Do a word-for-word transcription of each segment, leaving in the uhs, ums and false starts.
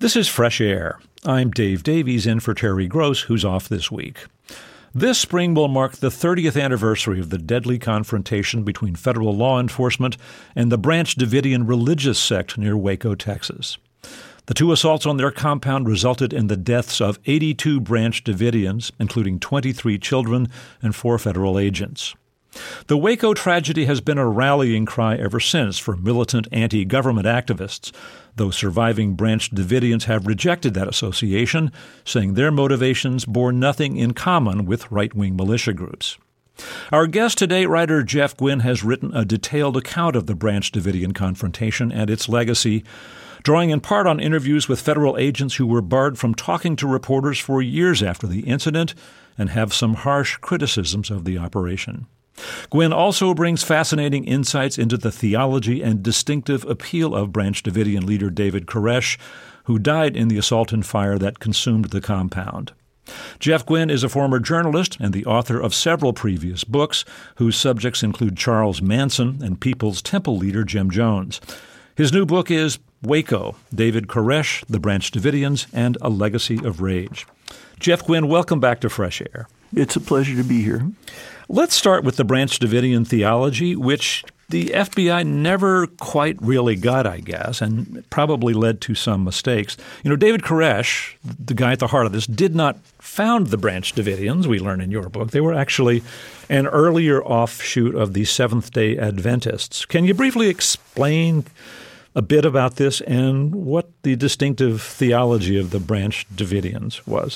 This is Fresh Air. I'm Dave Davies, in for Terry Gross, who's off this week. This spring will mark the thirtieth anniversary of the deadly confrontation between federal law enforcement and the Branch Davidian religious sect near Waco, Texas. The two assaults on their compound resulted in the deaths of eighty-two Branch Davidians, including twenty-three children and four federal agents. The Waco tragedy has been a rallying cry ever since for militant anti-government activists, though surviving Branch Davidians have rejected that association, saying their motivations bore nothing in common with right-wing militia groups. Our guest today, writer Jeff Guinn, has written a detailed account of the Branch Davidian confrontation and its legacy, drawing in part on interviews with federal agents who were barred from talking to reporters for years after the incident and have some harsh criticisms of the operation. Guinn also brings fascinating insights into the theology and distinctive appeal of Branch Davidian leader David Koresh, who died in the assault and fire that consumed the compound. Jeff Guinn is a former journalist and the author of several previous books, whose subjects include Charles Manson and People's Temple leader Jim Jones. His new book is Waco, David Koresh, the Branch Davidians, and A Legacy of Rage. Jeff Guinn, welcome back to Fresh Air. It's a pleasure to be here. Let's start with the Branch Davidian theology, which the F B I never quite really got, I guess, and probably led to some mistakes. You know, David Koresh, the guy at the heart of this, did not found the Branch Davidians, we learn in your book. They were actually an earlier offshoot of the Seventh-day Adventists. Can you briefly explain a bit about this and what the distinctive theology of the Branch Davidians was?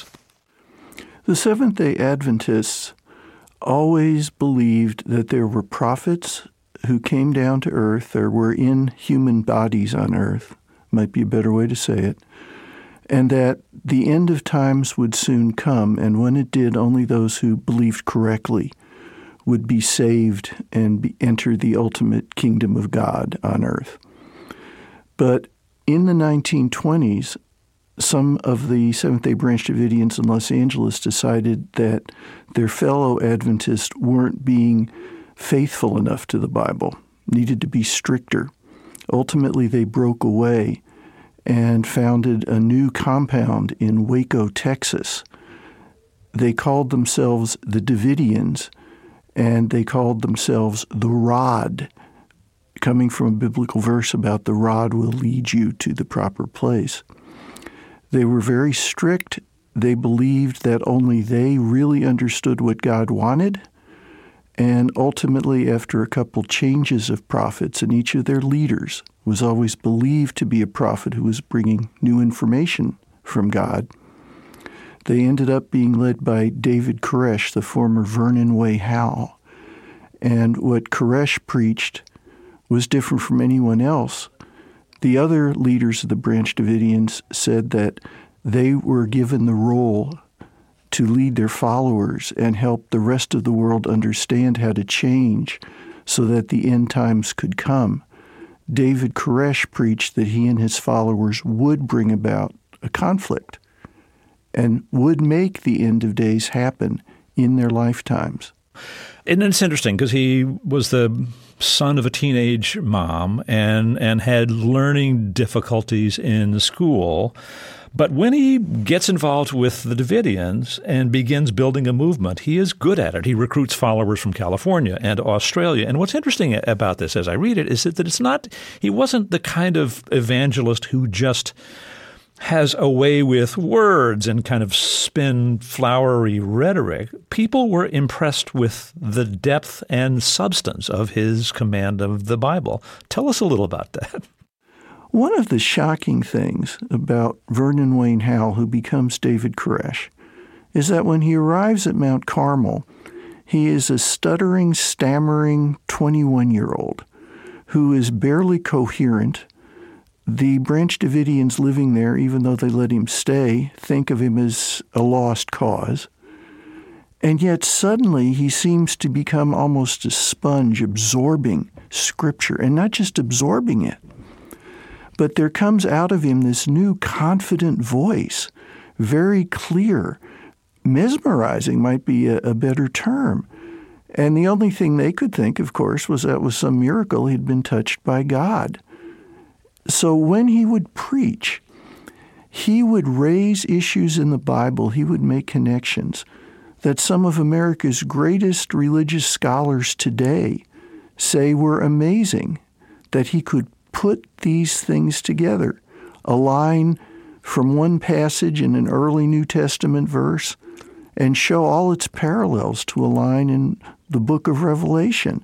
The Seventh-day Adventists always believed that there were prophets who came down to earth or were in human bodies on earth, might be a better way to say it, and that the end of times would soon come, and when it did, only those who believed correctly would be saved and be, enter the ultimate kingdom of God on earth. But in the nineteen twenties, some of the Seventh-day Branch Davidians in Los Angeles decided that their fellow Adventists weren't being faithful enough to the Bible, needed to be stricter. Ultimately, they broke away and founded a new compound in Waco, Texas. They called themselves the Davidians, and they called themselves the Rod, coming from a biblical verse about the rod will lead you to the proper place. They were very strict. They believed that only they really understood what God wanted. And ultimately, after a couple changes of prophets, and each of their leaders was always believed to be a prophet who was bringing new information from God, they ended up being led by David Koresh, the former Vernon Way Howe. And what Koresh preached was different from anyone else. The other leaders of the Branch Davidians said that they were given the role to lead their followers and help the rest of the world understand how to change so that the end times could come. David Koresh preached that he and his followers would bring about a conflict and would make the end of days happen in their lifetimes. And it's interesting because he was the son of a teenage mom and, and had learning difficulties in school. But when he gets involved with the Davidians and begins building a movement, he is good at it. He recruits followers from California and Australia. And what's interesting about this as I read it is that it's not, he wasn't the kind of evangelist who just has a way with words and kind of spin flowery rhetoric. People were impressed with the depth and substance of his command of the Bible. Tell us a little about that. One of the shocking things about Vernon Wayne Howe, who becomes David Koresh, is that when he arrives at Mount Carmel, he is a stuttering, stammering twenty-one-year-old who is barely coherent. The Branch Davidians living there, even though they let him stay, think of him as a lost cause. And yet suddenly he seems to become almost a sponge, absorbing Scripture, and not just absorbing it, but there comes out of him this new confident voice, very clear. Mesmerizing might be a, a better term. And the only thing they could think, of course, was that was some miracle he'd been touched by God. So when he would preach, he would raise issues in the Bible, he would make connections that some of America's greatest religious scholars today say were amazing, that he could put these things together. A line from one passage in an early New Testament verse and show all its parallels to a line in the book of Revelation.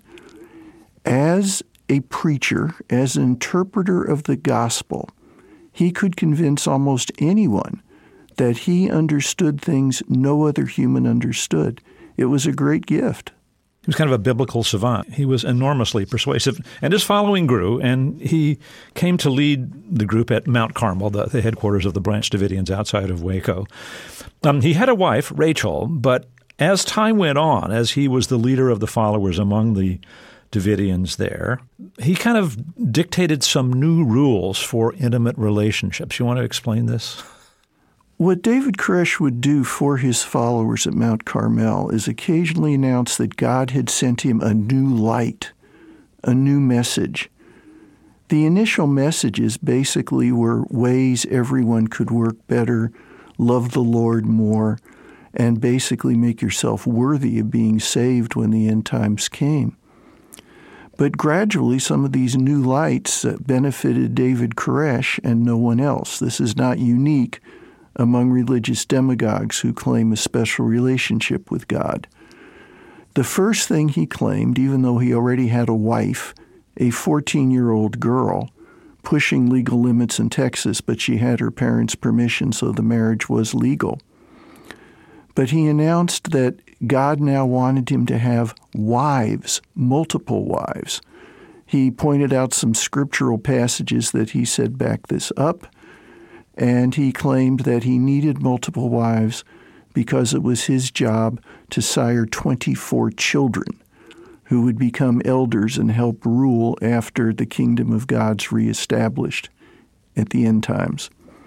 As a preacher, as an interpreter of the gospel, he could convince almost anyone that he understood things no other human understood. It was a great gift. He was kind of a biblical savant. He was enormously persuasive, and his following grew, and he came to lead the group at Mount Carmel, the, the headquarters of the Branch Davidians outside of Waco. Um, he had a wife, Rachel, but as time went on, as he was the leader of the followers among the Davidians there, he kind of dictated some new rules for intimate relationships. You want to explain this? What David Koresh would do for his followers at Mount Carmel is occasionally announce that God had sent him a new light, a new message. The initial messages basically were ways everyone could work better, love the Lord more, and basically make yourself worthy of being saved when the end times came. But gradually, some of these new lights benefited David Koresh and no one else. This is not unique among religious demagogues who claim a special relationship with God. The first thing he claimed, even though he already had a wife, a fourteen-year-old girl, pushing legal limits in Texas, but she had her parents' permission, so the marriage was legal. But he announced that God now wanted him to have wives, multiple wives. He pointed out some scriptural passages that he said back this up, and he claimed that he needed multiple wives because it was his job to sire twenty-four children who would become elders and help rule after the kingdom of God's reestablished at the end times.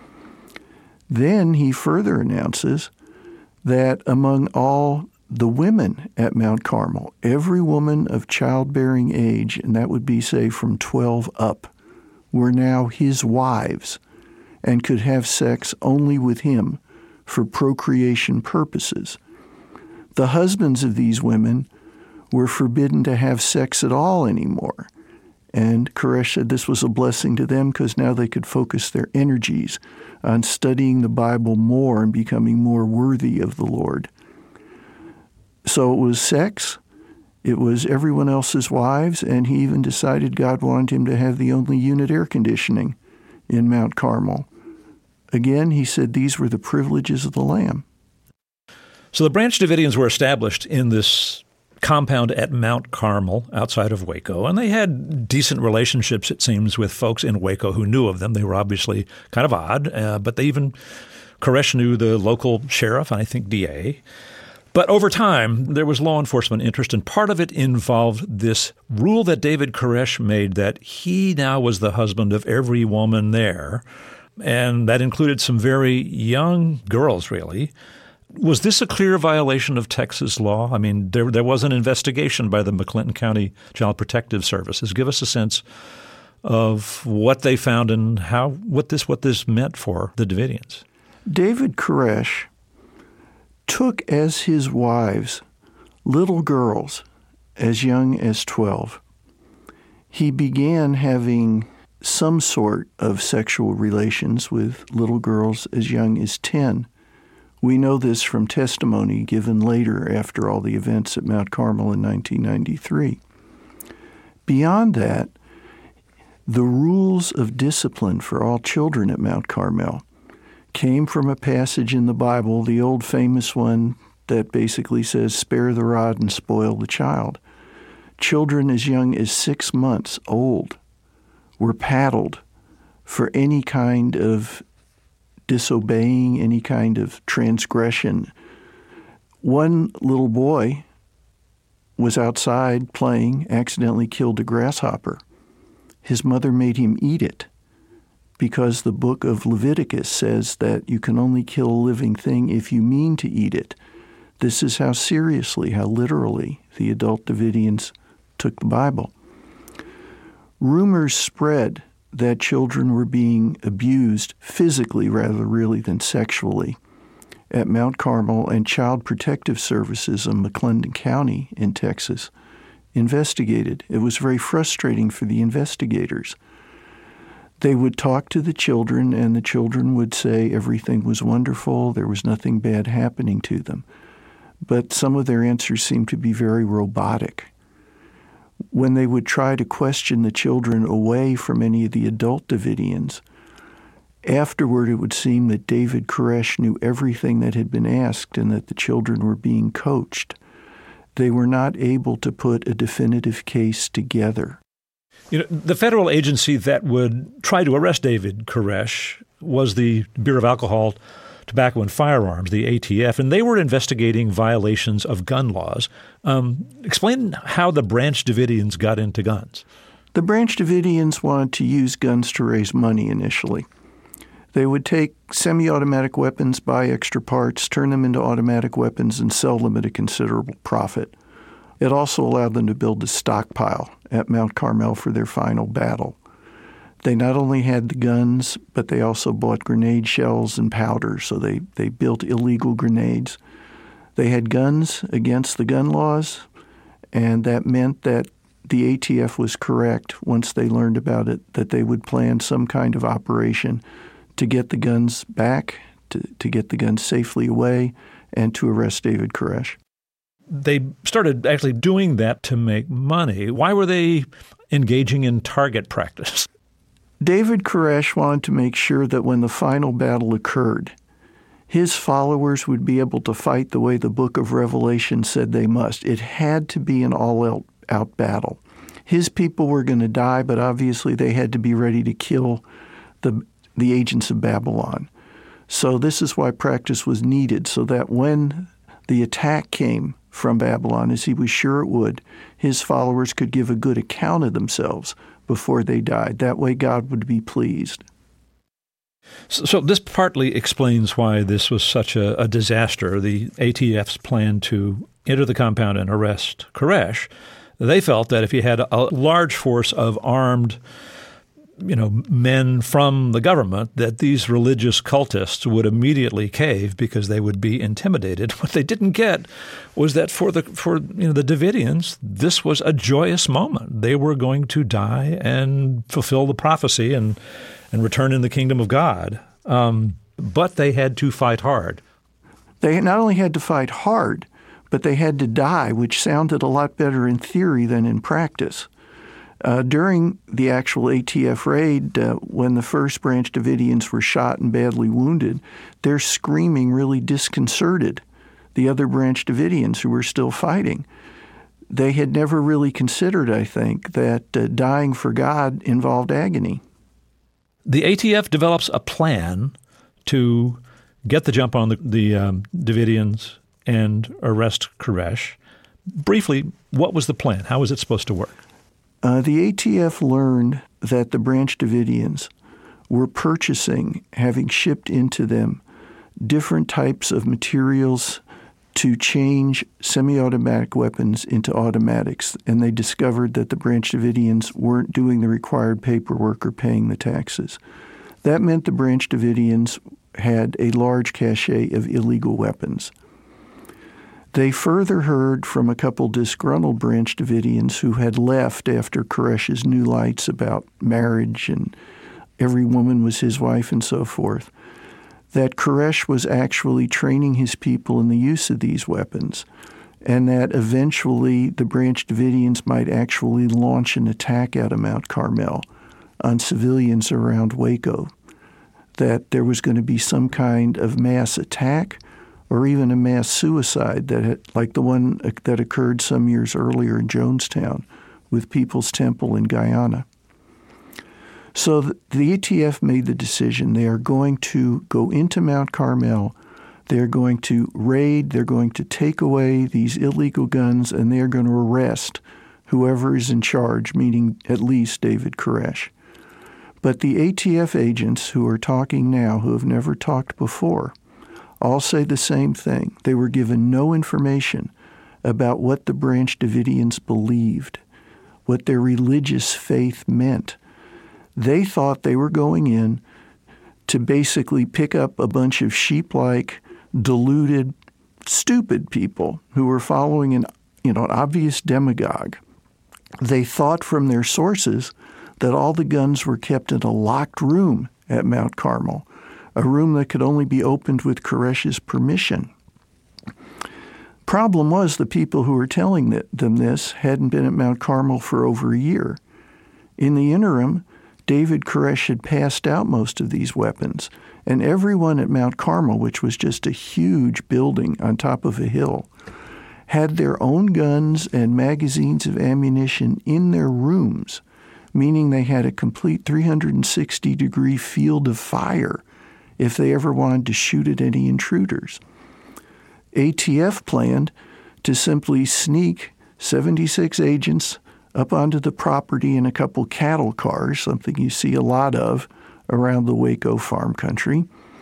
Then he further announces that among all the women at Mount Carmel, every woman of childbearing age, and that would be, say, from twelve up, were now his wives and could have sex only with him for procreation purposes. The husbands of these women were forbidden to have sex at all anymore. And Koresh said this was a blessing to them because now they could focus their energies on studying the Bible more and becoming more worthy of the Lord. So it was sex, it was everyone else's wives, and he even decided God wanted him to have the only unit air conditioning in Mount Carmel. Again, he said these were the privileges of the Lamb. So the Branch Davidians were established in this compound at Mount Carmel outside of Waco, and they had decent relationships, it seems, with folks in Waco who knew of them. They were obviously kind of odd, uh, but they even, Koresh knew the local sheriff and I think D A. But over time, there was law enforcement interest, and part of it involved this rule that David Koresh made that he now was the husband of every woman there, and that included some very young girls, really. Was this a clear violation of Texas law? I mean, there there was an investigation by the McClinton County Child Protective Services. Give us a sense of what they found and how what this what this meant for the Davidians. David Koresh took as his wives little girls as young as twelve. He began having some sort of sexual relations with little girls as young as ten. We know this from testimony given later after all the events at Mount Carmel in nineteen ninety-three. Beyond that, the rules of discipline for all children at Mount Carmel came from a passage in the Bible, the old famous one that basically says, spare the rod and spoil the child. Children as young as six months old were paddled for any kind of disobeying, any kind of transgression. One little boy was outside playing, accidentally killed a grasshopper. His mother made him eat it because the book of Leviticus says that you can only kill a living thing if you mean to eat it. This is how seriously, how literally the adult Davidians took the Bible. Rumors spread that children were being abused physically rather really than sexually at Mount Carmel, and Child Protective Services in McClendon County in Texas investigated. It was very frustrating for the investigators. They would talk to the children, and the children would say everything was wonderful, there was nothing bad happening to them. But some of their answers seemed to be very robotic. When they would try to question the children away from any of the adult Davidians, afterward it would seem that David Koresh knew everything that had been asked and that the children were being coached. They were not able to put a definitive case together. You know, the federal agency that would try to arrest David Koresh was the Bureau of Alcohol, Tobacco, and Firearms, the A T F, and they were investigating violations of gun laws. Um, explain how the Branch Davidians got into guns. The Branch Davidians wanted to use guns to raise money initially. They would take semi-automatic weapons, buy extra parts, turn them into automatic weapons, and sell them at a considerable profit. It also allowed them to build a stockpile at Mount Carmel for their final battle. They not only had the guns, but they also bought grenade shells and powder, so they, they built illegal grenades. They had guns against the gun laws, and that meant that the A T F was correct once they learned about it, that they would plan some kind of operation to get the guns back, to, to get the guns safely away, and to arrest David Koresh. They started actually doing that to make money. Why were they engaging in target practice? David Koresh wanted to make sure that when the final battle occurred, his followers would be able to fight the way the book of Revelation said they must. It had to be an all-out battle. His people were going to die, but obviously they had to be ready to kill the, the agents of Babylon. So this is why practice was needed, so that when the attack came from Babylon, as he was sure it would, his followers could give a good account of themselves before they died. That way God would be pleased. So, so this partly explains why this was such a, a disaster. The A T F's plan to enter the compound and arrest Koresh, they felt that if you had a large force of armed you know, men from the government, that these religious cultists would immediately cave because they would be intimidated. What they didn't get was that for the for you know the Davidians, this was a joyous moment. They were going to die and fulfill the prophecy and and return in the kingdom of God. Um, but they had to fight hard. They not only had to fight hard, but they had to die, which sounded a lot better in theory than in practice. Uh, during the actual A T F raid, uh, when the first Branch Davidians were shot and badly wounded, their screaming really disconcerted the other Branch Davidians who were still fighting. They had never really considered, I think, that uh, dying for God involved agony. The A T F develops a plan to get the jump on the, the um, Davidians and arrest Koresh. Briefly, what was the plan? How was it supposed to work? Uh, the A T F learned that the Branch Davidians were purchasing, having shipped into them, different types of materials to change semi-automatic weapons into automatics, and they discovered that the Branch Davidians weren't doing the required paperwork or paying the taxes. That meant the Branch Davidians had a large cache of illegal weapons. They further heard from a couple disgruntled Branch Davidians who had left after Koresh's new lights about marriage and every woman was his wife and so forth, that Koresh was actually training his people in the use of these weapons, and that eventually the Branch Davidians might actually launch an attack out of Mount Carmel on civilians around Waco, that there was going to be some kind of mass attack or even a mass suicide that had, like the one that occurred some years earlier in Jonestown with People's Temple in Guyana. So the, the A T F made the decision. They are going to go into Mount Carmel. They're going to raid. They're going to take away these illegal guns, and they're going to arrest whoever is in charge, meaning at least David Koresh. But the A T F agents who are talking now, who have never talked before, all say the same thing. They were given no information about what the Branch Davidians believed, what their religious faith meant. They thought they were going in to basically pick up a bunch of sheep-like, deluded, stupid people who were following an, you know, an obvious demagogue. They thought from their sources that all the guns were kept in a locked room at Mount Carmel, a room that could only be opened with Koresh's permission. Problem was the people who were telling them this hadn't been at Mount Carmel for over a year. In the interim, David Koresh had passed out most of these weapons, and everyone at Mount Carmel, which was just a huge building on top of a hill, had their own guns and magazines of ammunition in their rooms, meaning they had a complete three hundred sixty degree field of fire if they ever wanted to shoot at any intruders. A T F planned to simply sneak seventy-six agents up onto the property in a couple cattle cars, something you see a lot of around the Waco farm country.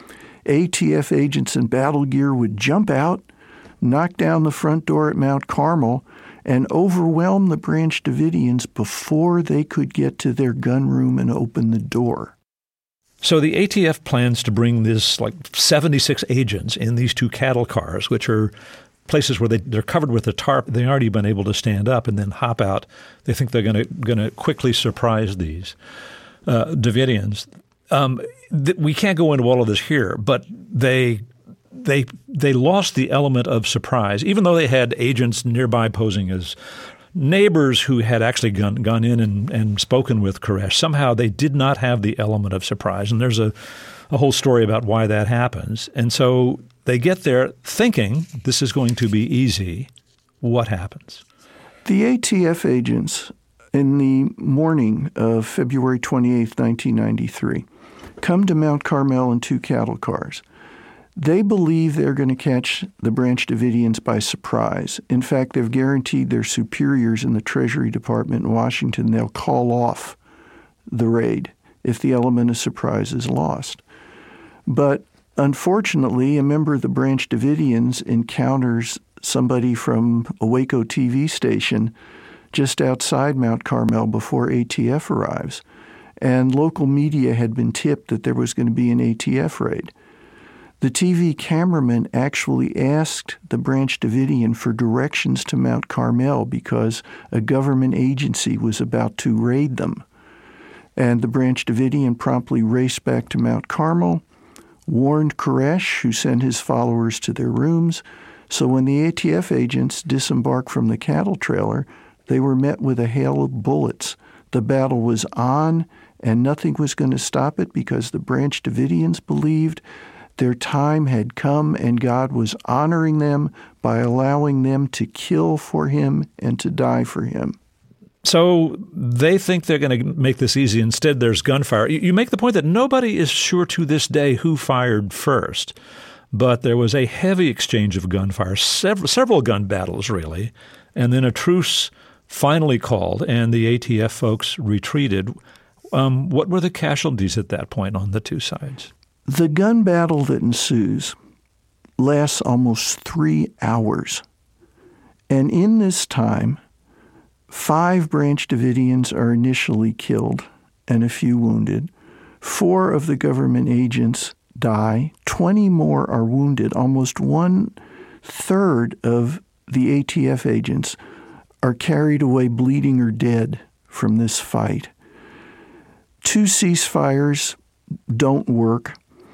A T F agents in battle gear would jump out, knock down the front door at Mount Carmel, and overwhelm the Branch Davidians before they could get to their gun room and open the door. So the A T F plans to bring this like seventy-six agents in these two cattle cars, which are places where they, they're covered with a tarp. They've already been able to stand up and then hop out. They think they're going to going to quickly surprise these uh, Davidians. Um, th- we can't go into all of this here, but they they they lost the element of surprise, even though they had agents nearby posing as neighbors who had actually gone, gone in and, and spoken with Koresh. Somehow they did not have the element of surprise, and there's a, a whole story about why that happens. And so they get there thinking this is going to be easy. What happens? The A T F agents, in the morning of February twenty-eighth, nineteen ninety-three, come to Mount Carmel in two cattle cars. They believe they're going to catch the Branch Davidians by surprise. In fact, they've guaranteed their superiors in the Treasury Department in Washington they'll call off the raid if the element of surprise is lost. But unfortunately, a member of the Branch Davidians encounters somebody from a Waco T V station just outside Mount Carmel before A T F arrives. And local media had been tipped that there was going to be an A T F raid. The T V cameraman actually asked the Branch Davidian for directions to Mount Carmel because a government agency was about to raid them. And the Branch Davidian promptly raced back to Mount Carmel, warned Koresh, who sent his followers to their rooms. So when the A T F agents disembarked from the cattle trailer, they were met with a hail of bullets. The battle was on, and nothing was going to stop it because the Branch Davidians believed their time had come and God was honoring them by allowing them to kill for him and to die for him. So they think they're going to make this easy. Instead, there's gunfire. You make the point that nobody is sure to this day who fired first, but there was a heavy exchange of gunfire, several, several gun battles, really, and then a truce finally called, and the A T F folks retreated. Um, what were the casualties at that point on the two sides? The gun battle that ensues lasts almost three hours. And in this time, five Branch Davidians are initially killed and a few wounded. Four of the government agents die. Twenty more are wounded. Almost one-third of the A T F agents are carried away bleeding or dead from this fight. Two ceasefires don't work.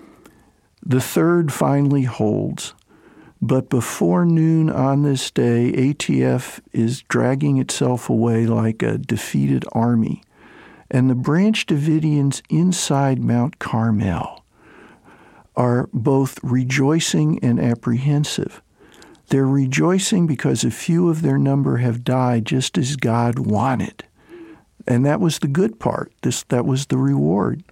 The third finally holds, but before noon on this day, A T F is dragging itself away like a defeated army, and the Branch Davidians inside Mount Carmel are both rejoicing and apprehensive. They're rejoicing because a few of their number have died just as God wanted, and that was the good part. This that was the reward.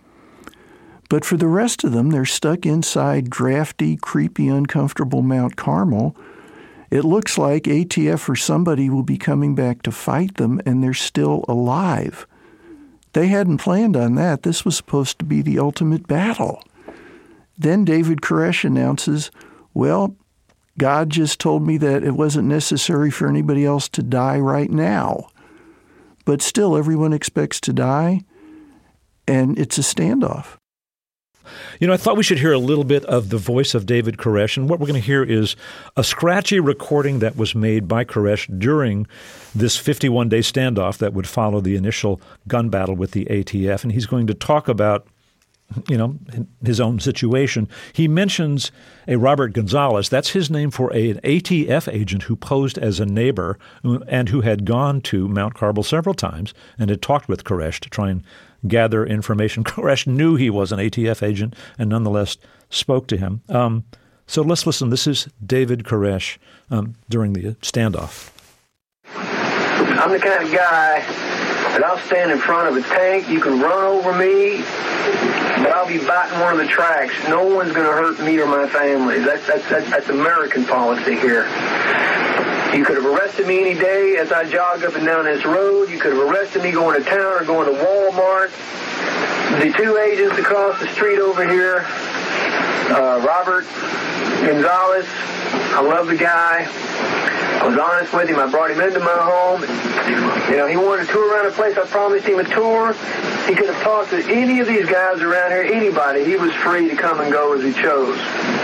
But for the rest of them, they're stuck inside drafty, creepy, uncomfortable Mount Carmel. It looks like A T F or somebody will be coming back to fight them, and they're still alive. They hadn't planned on that. This was supposed to be the ultimate battle. Then David Koresh announces, well, God just told me that it wasn't necessary for anybody else to die right now. But still, everyone expects to die. and it's a standoff. You know, I thought we should hear a little bit of the voice of David Koresh, and what we're going to hear is a scratchy recording that was made by Koresh during this fifty-one day standoff that would follow the initial gun battle with the A T F, and he's going to talk about, you know, his own situation. He mentions a Robert Gonzalez. That's his name for a, an A T F agent who posed as a neighbor and who had gone to Mount Carmel several times and had talked with Koresh to try and gather information. Koresh knew he was an A T F agent and nonetheless spoke to him. Um, so let's listen. This is David Koresh um, during the standoff. I'm the kind of guy that I'll stand in front of a tank. You can run over me, but I'll be biting one of the tracks. No one's going to hurt me or my family. That's, that's, that's, that's American policy here. You could have arrested me any day as I jogged up and down this road. You could have arrested me going to town or going to Walmart. The two agents across the street over here, uh, Robert Gonzalez, I love the guy. I was honest with him. I brought him into my home. You know, he wanted to tour around the place. I promised him a tour. He could have talked to any of these guys around here, anybody. He was free to come and go as he chose.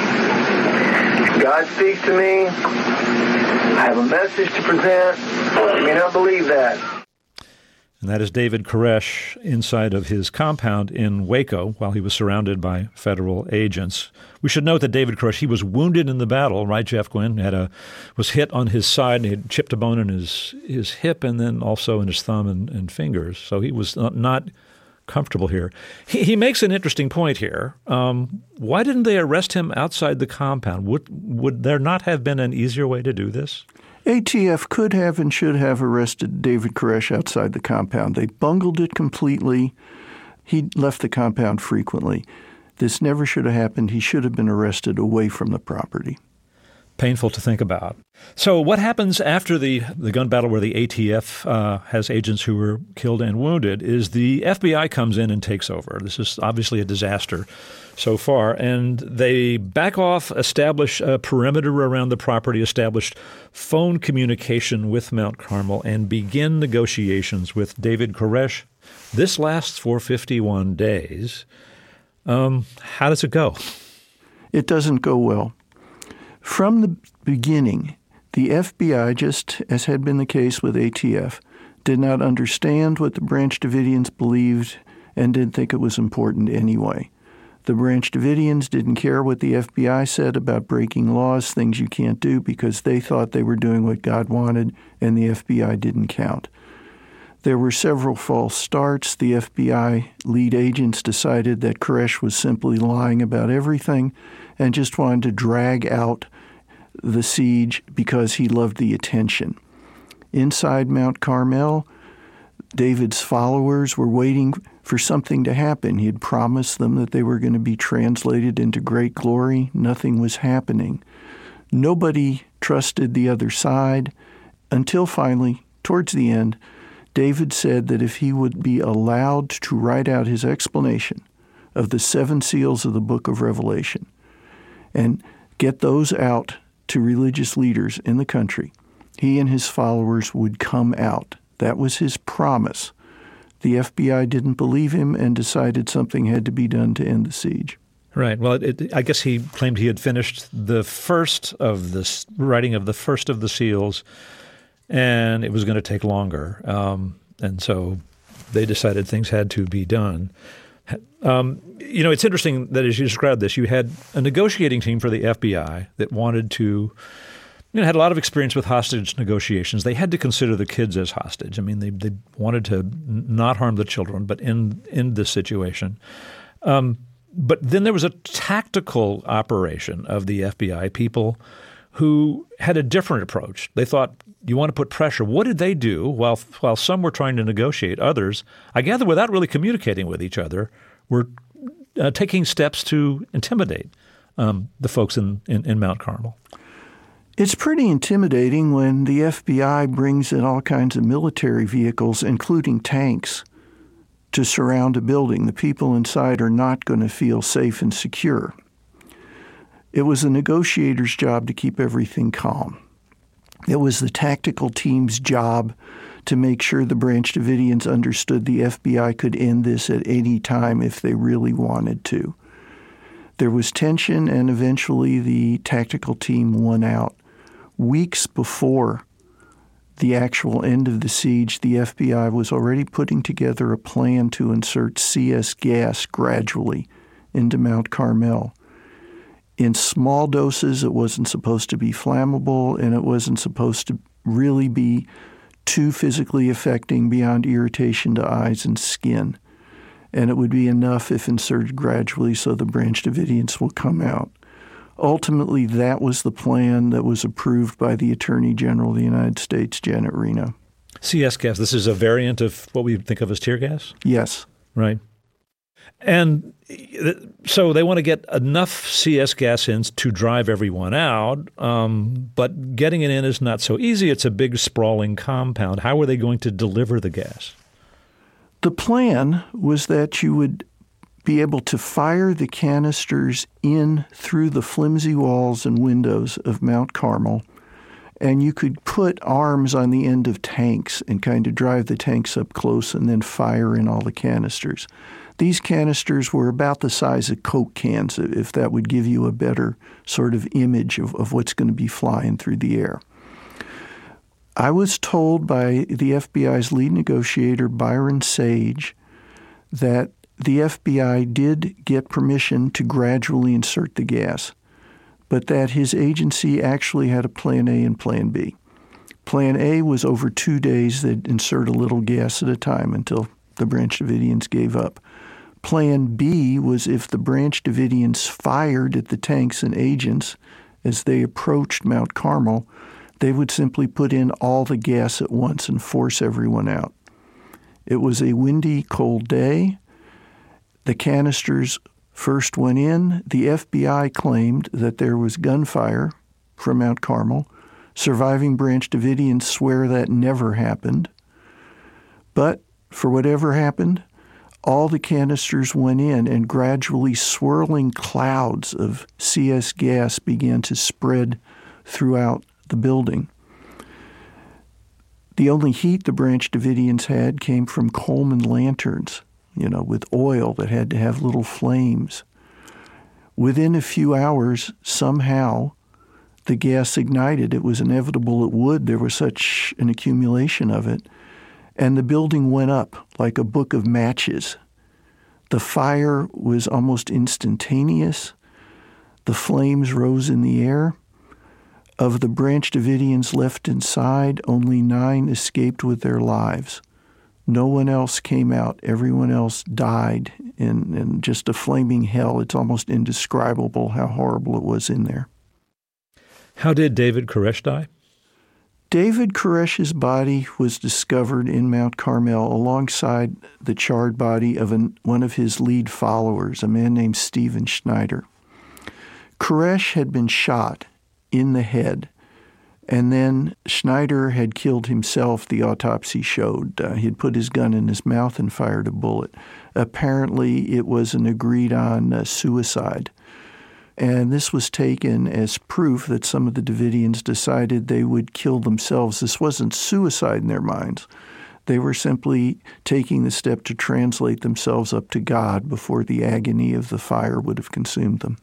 God speaks to me. I have a message to present. You may not believe that. And that is David Koresh inside of his compound in Waco while he was surrounded by federal agents. We should note that David Koresh, he was wounded in the battle, right, Jeff Gwynn? Had a was hit on his side and he had chipped a bone in his, his hip and then also in his thumb and, and fingers. So he was not, not comfortable here. He, he makes an interesting point here. Um, why didn't they arrest him outside the compound? Would would there not have been an easier way to do this? A T F could have and should have arrested David Koresh outside the compound. They bungled it completely. He left the compound frequently. This never should have happened. He should have been arrested away from the property. Painful to think about. So what happens after the, the gun battle where the A T F uh, has agents who were killed and wounded is the F B I comes in and takes over. This is obviously a disaster so far. And they back off, establish a perimeter around the property, established phone communication with Mount Carmel, and begin negotiations with David Koresh. This lasts for fifty-one days. Um, how does it go? It doesn't go well. From the beginning, the F B I, just as had been the case with A T F, did not understand what the Branch Davidians believed and didn't think it was important anyway. The Branch Davidians didn't care what the F B I said about breaking laws, things you can't do, because they thought they were doing what God wanted, and the F B I didn't count. There were several false starts. The F B I lead agents decided that Koresh was simply lying about everything and just wanted to drag out the siege because he loved the attention. Inside Mount Carmel, David's followers were waiting for something to happen. He had promised them that they were going to be translated into great glory. Nothing was happening. Nobody trusted the other side until finally, towards the end, David said that if he would be allowed to write out his explanation of the seven seals of the book of Revelation and get those out to religious leaders in the country, he and his followers would come out. That was his promise. The F B I didn't believe him and decided something had to be done to end the siege. Right. Well, it, it, I guess he claimed he had finished the first of the writing of the first of the seals, and it was going to take longer. Um, and so they decided things had to be done. Um, you know, it's interesting that as you described this, you had a negotiating team for the F B I that wanted to, you know, had a lot of experience with hostage negotiations. They had to consider the kids as hostage. I mean, they they wanted to not harm the children, but end, end this situation. Um, but then there was a tactical operation of the F B I people who had a different approach. They thought, you want to put pressure. What did they do while while some were trying to negotiate? Others, I gather without really communicating with each other, were uh, taking steps to intimidate um, the folks in, in, in Mount Carmel. It's pretty intimidating when the F B I brings in all kinds of military vehicles, including tanks, to surround a building. The people inside are not going to feel safe and secure. It was the negotiator's job to keep everything calm. It was the tactical team's job to make sure the Branch Davidians understood the F B I could end this at any time if they really wanted to. There was tension, and eventually the tactical team won out. Weeks before the actual end of the siege, the F B I was already putting together a plan to insert C S gas gradually into Mount Carmel. In small doses, it wasn't supposed to be flammable, and it wasn't supposed to really be too physically affecting beyond irritation to eyes and skin. And it would be enough if inserted gradually so the Branch Davidians will come out. Ultimately, that was the plan that was approved by the Attorney General of the United States, Janet Reno. C S gas, this is a variant of what we think of as tear gas? Yes. Right. And so they want to get enough C S gas in to drive everyone out, um, but getting it in is not so easy. It's a big, sprawling compound. How are they going to deliver the gas? The plan was that you would be able to fire the canisters in through the flimsy walls and windows of Mount Carmel, and you could put arms on the end of tanks and kind of drive the tanks up close and then fire in all the canisters. These canisters were about the size of Coke cans, if that would give you a better sort of image of, of what's going to be flying through the air. I was told by the F B I's lead negotiator, Byron Sage, that the F B I did get permission to gradually insert the gas, but that his agency actually had a Plan A and Plan B. Plan A was over two days they'd insert a little gas at a time until the Branch Davidians gave up. Plan B was if the Branch Davidians fired at the tanks and agents as they approached Mount Carmel, they would simply put in all the gas at once and force everyone out. It was a windy, cold day. The canisters first went in. The F B I claimed that there was gunfire from Mount Carmel. Surviving Branch Davidians swear that never happened. But for whatever happened, all the canisters went in, and gradually swirling clouds of C S gas began to spread throughout the building. The only heat the Branch Davidians had came from Coleman lanterns, you know, with oil that had to have little flames. Within a few hours, somehow, the gas ignited. It was inevitable it would. There was such an accumulation of it. And the building went up like a book of matches. The fire was almost instantaneous. The flames rose in the air. Of the Branch Davidians left inside, only nine escaped with their lives. No one else came out. Everyone else died in, in just a flaming hell. It's almost indescribable how horrible it was in there. How did David Koresh die? David Koresh's body was discovered in Mount Carmel alongside the charred body of an, one of his lead followers, a man named Stephen Schneider. Koresh had been shot in the head, and then Schneider had killed himself, the autopsy showed. Uh, he had put his gun in his mouth and fired a bullet. Apparently, it was an agreed-on uh, suicide. And this was taken as proof that some of the Davidians decided they would kill themselves. This wasn't suicide in their minds. They were simply taking the step to translate themselves up to God before the agony of the fire would have consumed them.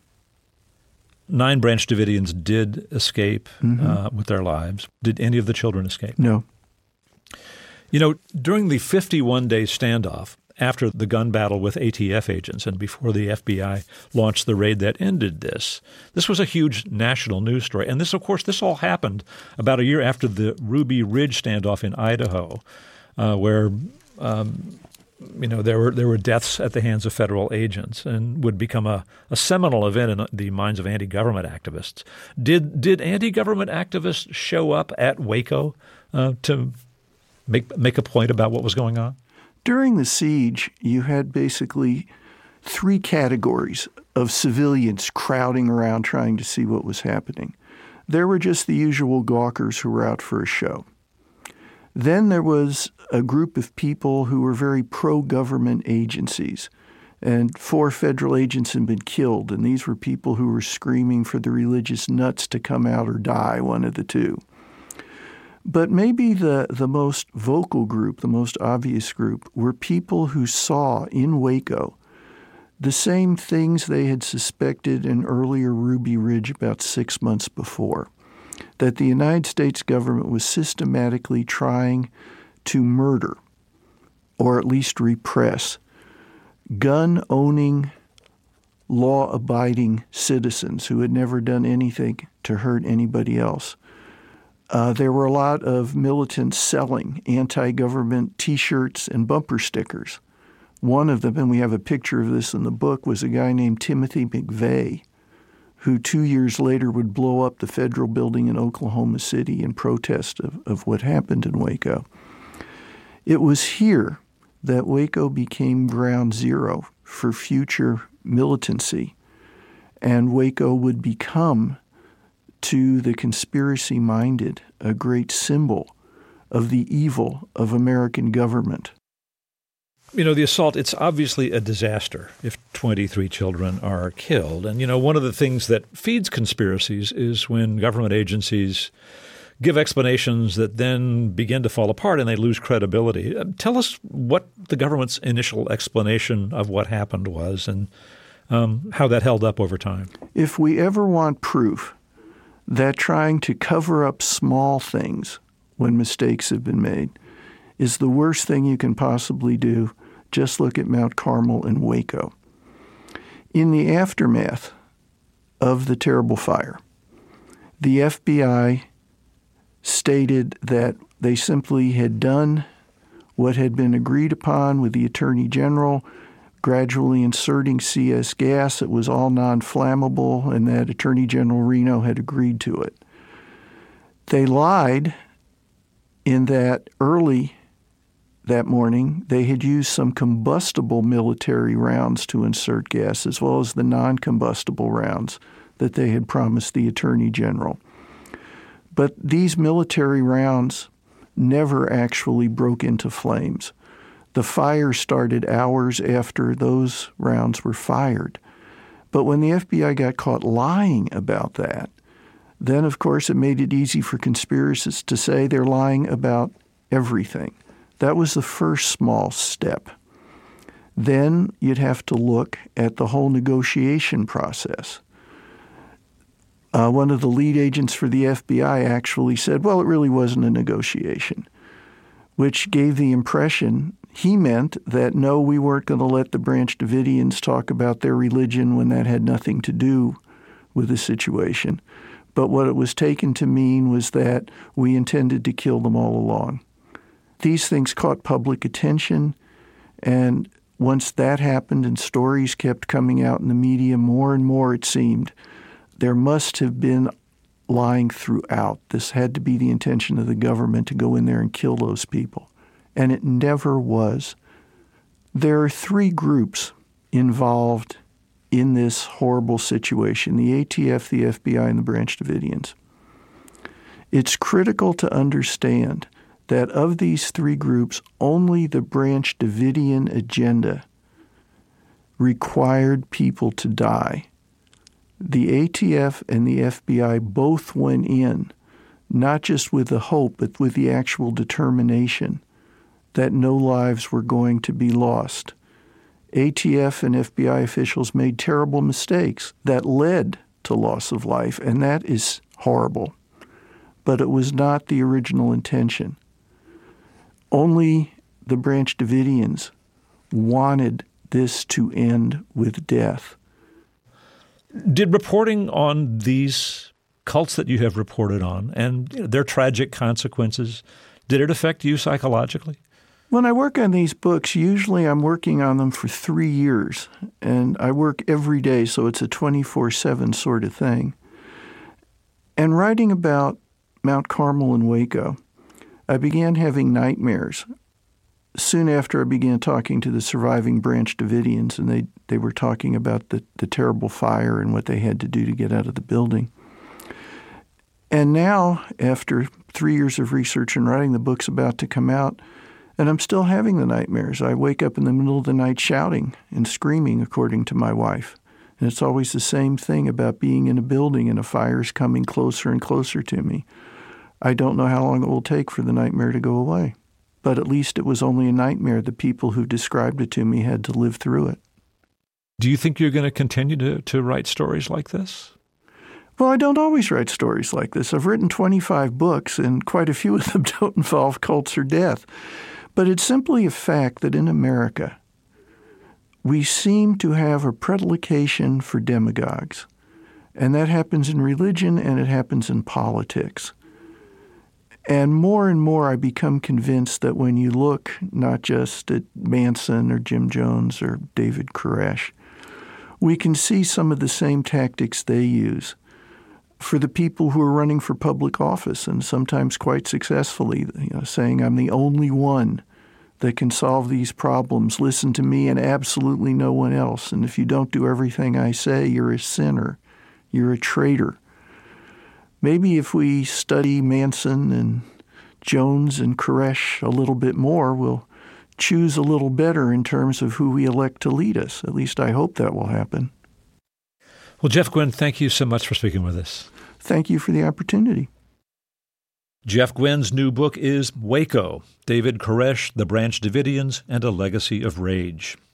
Nine Branch Davidians did escape mm-hmm. uh, with their lives. Did any of the children escape? No. You know, during the fifty-one day standoff, after the gun battle with A T F agents and before the F B I launched the raid that ended this, this was a huge national news story. And this, of course, this all happened about a year after the Ruby Ridge standoff in Idaho, uh, where um, you know there were there were deaths at the hands of federal agents, and would become a, a seminal event in the minds of anti-government activists. Did did anti-government activists show up at Waco uh, to make make a point about what was going on? During the siege, you had basically three categories of civilians crowding around trying to see what was happening. There were just the usual gawkers who were out for a show. Then there was a group of people who were very pro-government agencies, and four federal agents had been killed, and these were people who were screaming for the religious nuts to come out or die, one of the two. But maybe the, the most vocal group, the most obvious group, were people who saw in Waco the same things they had suspected in earlier Ruby Ridge about six months before, that the United States government was systematically trying to murder, or at least repress, gun-owning, law-abiding citizens who had never done anything to hurt anybody else. Uh, there were a lot of militants selling anti-government T-shirts and bumper stickers. One of them, and we have a picture of this in the book, was a guy named Timothy McVeigh, who two years later would blow up the federal building in Oklahoma City in protest of, of what happened in Waco. It was here that Waco became ground zero for future militancy, and Waco would become, to the conspiracy-minded, a great symbol of the evil of American government. You know, the assault, it's obviously a disaster if twenty-three children are killed. And, you know, one of the things that feeds conspiracies is when government agencies give explanations that then begin to fall apart and they lose credibility. Tell us what the government's initial explanation of what happened was and um, how that held up over time. If we ever want proof that trying to cover up small things when mistakes have been made is the worst thing you can possibly do, just look at Mount Carmel and Waco. In the aftermath of the terrible fire, the F B I stated that they simply had done what had been agreed upon with the Attorney General, gradually inserting C S gas. It was all non-flammable, and that Attorney General Reno had agreed to it. They lied in that early that morning they had used some combustible military rounds to insert gas, as well as the non-combustible rounds that they had promised the Attorney General. But these military rounds never actually broke into flames. The fire started hours after those rounds were fired. But when the F B I got caught lying about that, then, of course, it made it easy for conspiracists to say they're lying about everything. That was the first small step. Then you'd have to look at the whole negotiation process. Uh, one of the lead agents for the F B I actually said, well, it really wasn't a negotiation, which gave the impression he meant that, no, we weren't going to let the Branch Davidians talk about their religion when that had nothing to do with the situation. But what it was taken to mean was that we intended to kill them all along. These things caught public attention, and once that happened and stories kept coming out in the media, more and more it seemed there must have been lying throughout. This had to be the intention of the government to go in there and kill those people, and it never was. There are three groups involved in this horrible situation: the A T F, the F B I, and the Branch Davidians. It's critical to understand that of these three groups, only the Branch Davidian agenda required people to die. The A T F and the F B I both went in, not just with the hope, but with the actual determination that no lives were going to be lost. A T F and F B I officials made terrible mistakes that led to loss of life, and that is horrible. But it was not the original intention. Only the Branch Davidians wanted this to end with death. Did reporting on these cults that you have reported on and you know, their tragic consequences, did it affect you psychologically? When I work on these books, usually I'm working on them for three years, and I work every day, so it's a twenty-four seven sort of thing. And writing about Mount Carmel and Waco, I began having nightmares soon after I began talking to the surviving Branch Davidians, and they, they were talking about the, the terrible fire and what they had to do to get out of the building. And now, after three years of research and writing, the book's about to come out, and I'm still having the nightmares. I wake up in the middle of the night shouting and screaming, according to my wife. And it's always the same thing about being in a building and a fire's coming closer and closer to me. I don't know how long it will take for the nightmare to go away. But at least it was only a nightmare. The people who described it to me had to live through it. Do you think you're going to continue to, to write stories like this? Well, I don't always write stories like this. I've written twenty-five books, and quite a few of them don't involve cults or death. But it's simply a fact that in America, we seem to have a predilection for demagogues. And that happens in religion and it happens in politics. And more and more I become convinced that when you look not just at Manson or Jim Jones or David Koresh, we can see some of the same tactics they use for the people who are running for public office, and sometimes quite successfully, you know, saying, I'm the only one that can solve these problems. Listen to me and absolutely no one else. And if you don't do everything I say, you're a sinner. You're a traitor. Maybe if we study Manson and Jones and Koresh a little bit more, we'll choose a little better in terms of who we elect to lead us. At least I hope that will happen. Well, Jeff Guinn, thank you so much for speaking with us. Thank you for the opportunity. Jeff Guinn's new book is Waco, David Koresh, The Branch Davidians, and a Legacy of Rage.